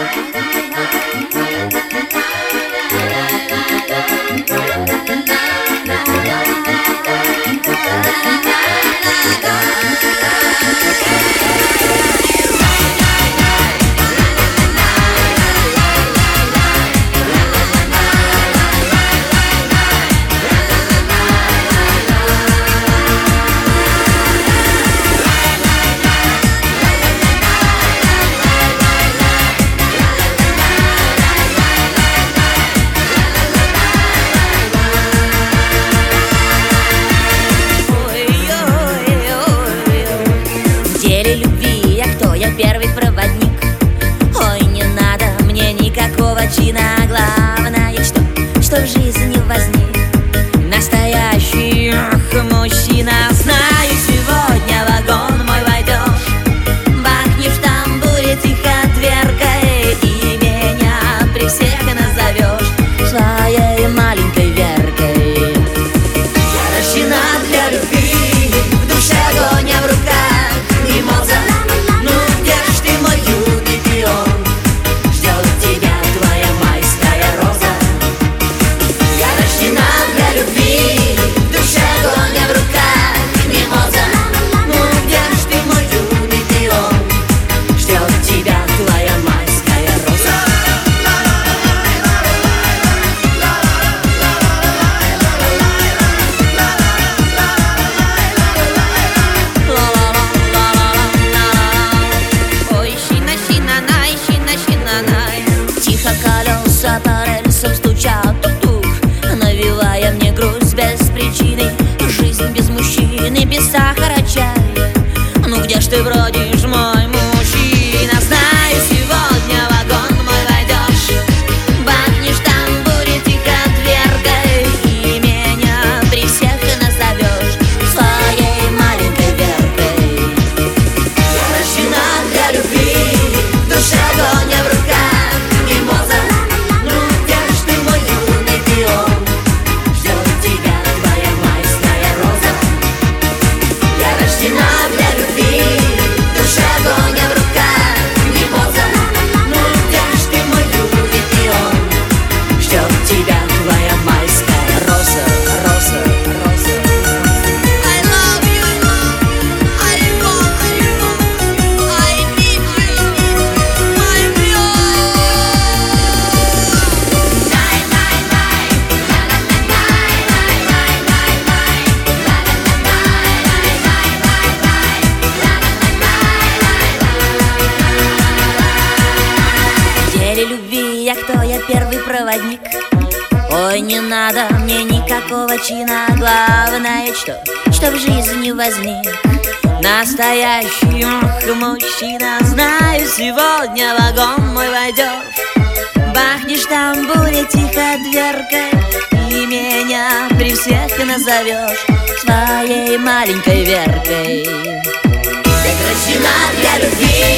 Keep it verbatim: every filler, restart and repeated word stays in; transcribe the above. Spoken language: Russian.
Первый проводник. Ой, не надо мне никакого чина. Главное, что, что в жизни возник настоящий мужчина. Знаю, сегодня в вагон мой войдешь, бахнешь в тамбуре тихо дверкой, и меня при всех назовешь своей маленькой Веркой. Я рождена для любви, в душе огонь, а в руках мимоза. Колеса по рельсам стучат, тук-тук, навевая мне грусть без причины. Жизнь без мужчины, без сахара чай. Ну где ж ты бродишь, мой мужчина? Знаю, сегодня в вагон мой войдешь, бахнешь в тамбуре тихо дверкой, и меня при всех назовешь своей маленькой Веркой. Я рождена для любви, в душе огонь, а в руках любви, я кто, я первый проводник. Ой, не надо мне никакого чина. Главное, что, что в жизни возник настоящий мужчина. Знаю, сегодня в вагон мой войдешь, бахнешь в тамбуре тихо дверкой, и меня при всех назовешь своей маленькой Веркой. Я рождена для любви.